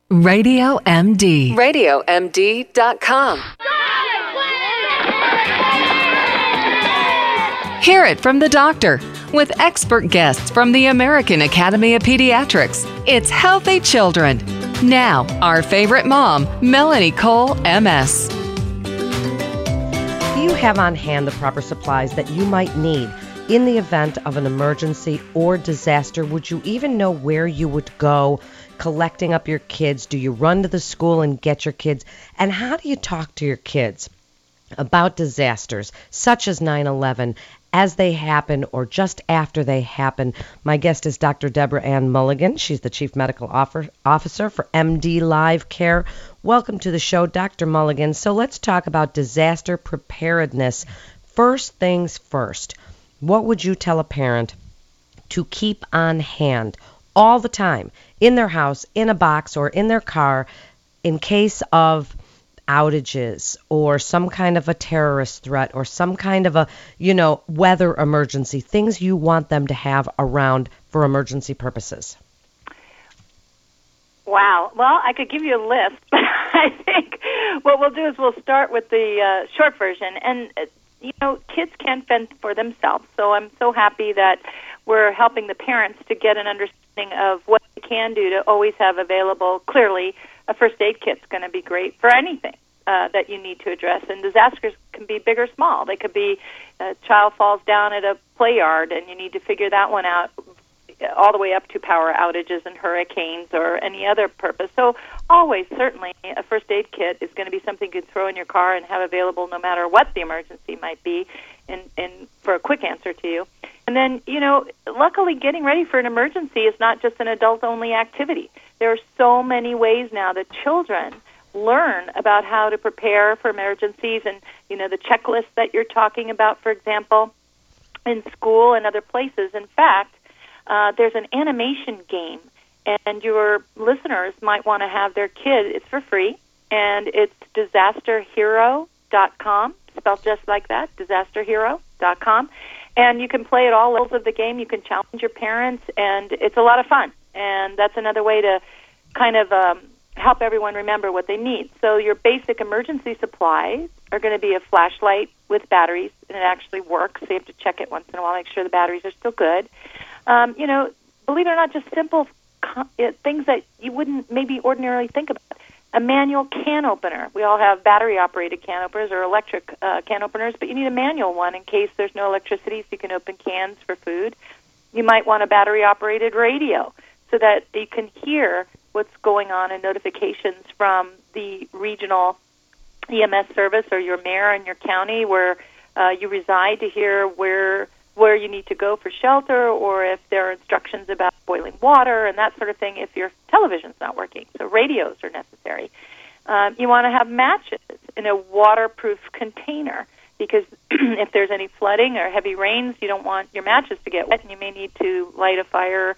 Radio MD. RadioMD.com. Hear it from the doctor with expert guests from the American Academy of Pediatrics. It's Healthy Children. Now, our favorite mom, Melanie Cole, MS. Do you have on hand the proper supplies that you might need in the event of an emergency or disaster? Would you even know where you would go collecting up your kids? Do you run to the school and get your kids? And how do you talk to your kids about disasters such as 9/11 as they happen or just after they happen? My guest is Dr. Deborah Ann Mulligan. She's the Chief Medical Officer for MD Live Care. Welcome to the show, Dr. Mulligan. So let's talk about disaster preparedness. First things first, what would you tell a parent to keep on hand all the time in their house, in a box, or in their car in case of outages or some kind of a terrorist threat or some kind of a, weather emergency, things you want them to have around for emergency purposes? Wow. Well, I could give you a list, but I think what we'll do is we'll start with the short version. And, kids can fend for themselves, so I'm so happy that we're helping the parents to get an understanding of what they can do to always have available. Clearly, a first aid kit's going to be great for anything that you need to address. And disasters can be big or small. They could be a child falls down at a play yard and you need to figure that one out, all the way up to power outages and hurricanes or any other purpose. So always, certainly, a first aid kit is going to be something you can throw in your car and have available no matter what the emergency might be, and for a quick answer to you. And then, luckily getting ready for an emergency is not just an adult-only activity. There are so many ways now that children learn about how to prepare for emergencies and, the checklist that you're talking about, for example, in school and other places. In fact, there's an animation game, and your listeners might want to have their kid. It's for free, and it's disasterhero.com, spelled just like that, disasterhero.com. And you can play at all levels of the game. You can challenge your parents, and it's a lot of fun. And that's another way to kind of help everyone remember what they need. So your basic emergency supplies are going to be a flashlight with batteries, and it actually works. So you have to check it once in a while, make sure the batteries are still good. Believe it or not, just simple things that you wouldn't maybe ordinarily think about. A manual can opener. We all have battery-operated can openers or electric can openers, but you need a manual one in case there's no electricity so you can open cans for food. You might want a battery-operated radio so that you can hear what's going on and notifications from the regional EMS service or your mayor in your county where you reside to hear where you need to go for shelter, or if there are instructions about boiling water and that sort of thing if your television's not working. So radios are necessary. You want to have matches in a waterproof container because if there's any flooding or heavy rains, you don't want your matches to get wet, and you may need to light a fire,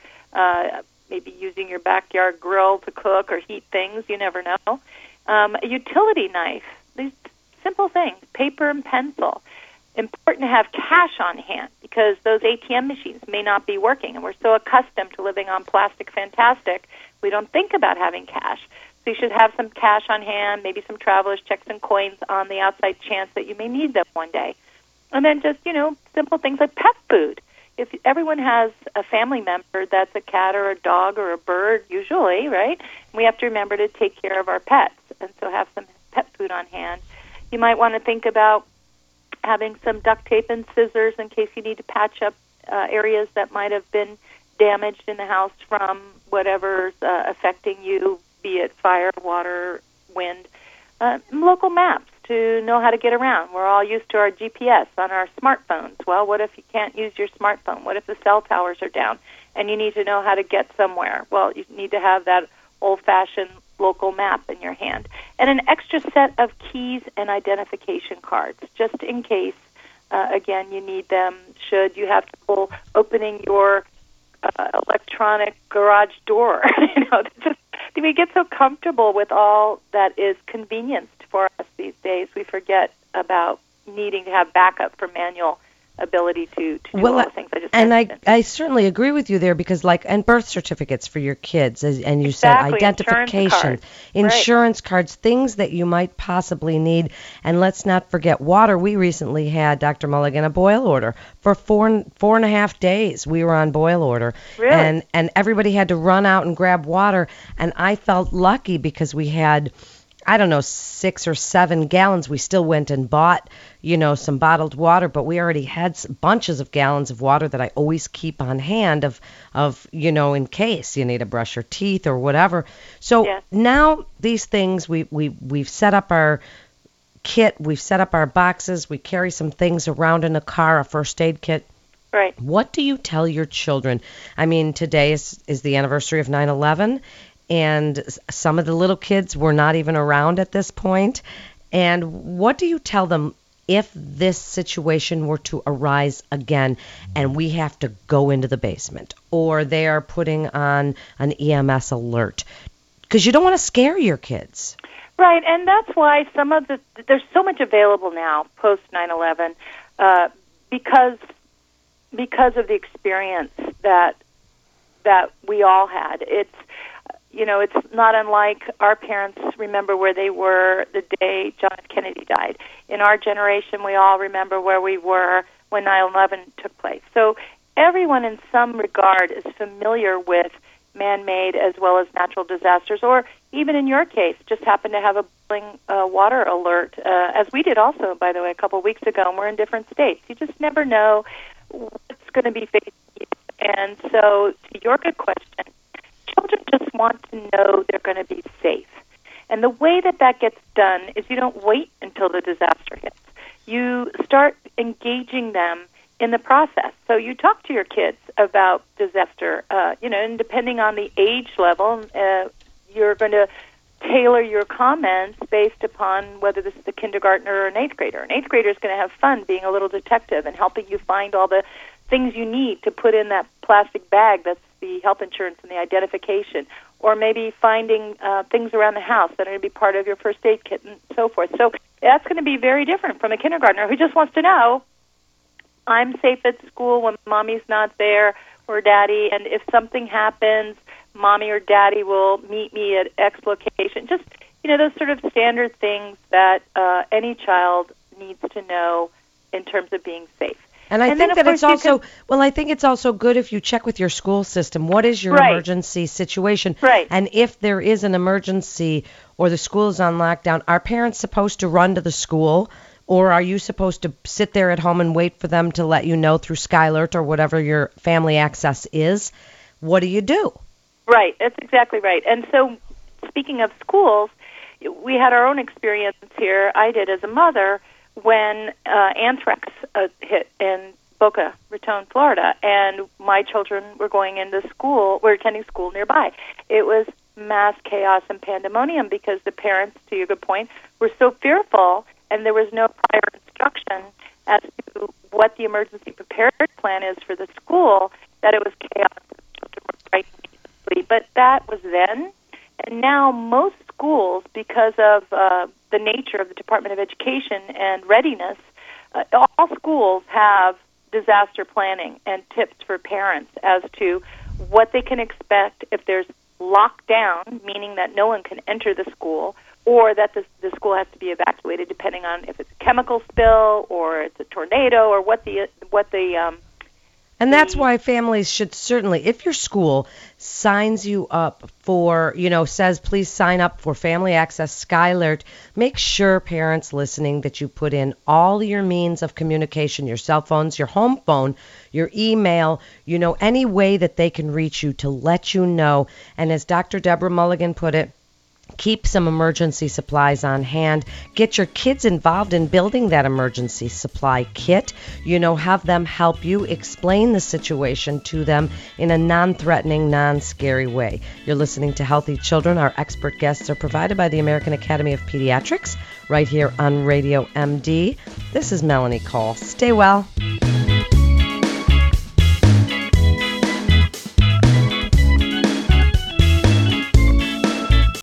maybe using your backyard grill to cook or heat things. You never know. A utility knife, these simple things, paper and pencil. Important to have cash on hand because those ATM machines may not be working, and we're so accustomed to living on plastic fantastic, we don't think about having cash. So you should have some cash on hand, maybe some traveler's checks and coins on the outside chance that you may need them one day. And then just, simple things like pet food. If everyone has a family member that's a cat or a dog or a bird, usually, right? We have to remember to take care of our pets, and so have some pet food on hand. You might want to think about having some duct tape and scissors in case you need to patch up areas that might have been damaged in the house from whatever's affecting you, be it fire, water, wind. Local maps to know how to get around. We're all used to our GPS on our smartphones. Well, what if you can't use your smartphone? What if the cell towers are down and you need to know how to get somewhere? Well, you need to have that old-fashioned local map in your hand. And an extra set of keys and identification cards, just in case, again, you need them should you have trouble opening your electronic garage door. We get so comfortable with all that is convenienced for us these days, we forget about needing to have backup for manual ability to do Well, all the things I just and mentioned. I certainly agree with you there because, and birth certificates for your kids, and you Exactly, said identification, insurance cards, things that you might possibly need. And let's not forget water. We recently had, Dr. Mulligan, a boil order for four and a half days. We were on boil order. Really? And everybody had to run out and grab water. And I felt lucky because we had, I don't know, 6 or 7 gallons. We still went and bought, some bottled water, but we already had bunches of gallons of water that I always keep on hand of in case you need to brush your teeth or whatever. So now these things, we've set up our kit, we've set up our boxes, we carry some things around in a car, a first aid kit. Right. What do you tell your children? I mean, today is the anniversary of 9/11. And some of the little kids were not even around at this point. And what do you tell them if this situation were to arise again and we have to go into the basement or they are putting on an EMS alert? Because you don't want to scare your kids. Right, and that's why there's so much available now post 9/11 because of the experience that we all had. It's not unlike our parents remember where they were the day John F. Kennedy died. In our generation, we all remember where we were when 9/11 took place. So everyone in some regard is familiar with man-made as well as natural disasters, or even in your case, just happen to have a boiling water alert, as we did also, by the way, a couple of weeks ago, and we're in different states. You just never know what's going to be facing you. And so, to your good question, children just want to know they're going to be safe. And the way that gets done is you don't wait until the disaster hits. You start engaging them in the process. So you talk to your kids about disaster, and depending on the age level, you're going to tailor your comments based upon whether this is a kindergartner or an 8th grader. An 8th grader is going to have fun being a little detective and helping you find all the things you need to put in that plastic bag that's the health insurance and the identification, or maybe finding things around the house that are going to be part of your first aid kit and so forth. So that's going to be very different from a kindergartner who just wants to know, I'm safe at school when mommy's not there or daddy, and if something happens, mommy or daddy will meet me at X location. Just, those sort of standard things that any child needs to know in terms of being safe. And I think that it's also, I think it's also good if you check with your school system. What is your emergency situation? Right. And if there is an emergency or the school is on lockdown, are parents supposed to run to the school, or are you supposed to sit there at home and wait for them to let you know through SkyAlert or whatever your family access is? What do you do? Right. That's exactly right. And so, speaking of schools, we had our own experience here. I did as a mother when anthrax hit in Boca Raton, Florida, and my children were going into school, were attending school nearby. It was mass chaos and pandemonium because the parents, to your good point, were so fearful, and there was no prior instruction as to what the emergency preparedness plan is for the school, that it was chaos. Children were frightened. But that was then, and now most schools, because of the nature of the Department of Education and readiness, all schools have disaster planning and tips for parents as to what they can expect if there's lockdown, meaning that no one can enter the school, or that the school has to be evacuated, depending on if it's a chemical spill or it's a tornado or what the and that's why families should certainly, if your school signs you up for, says please sign up for Family Access SkyAlert, make sure, parents listening, that you put in all your means of communication, your cell phones, your home phone, your email, any way that they can reach you to let you know. And as Dr. Deborah Mulligan put it, keep some emergency supplies on hand. Get your kids involved in building that emergency supply kit. Have them help you explain the situation to them in a non-threatening, non-scary way. You're listening to Healthy Children. Our expert guests are provided by the American Academy of Pediatrics right here on Radio MD. This is Melanie Cole. Stay well.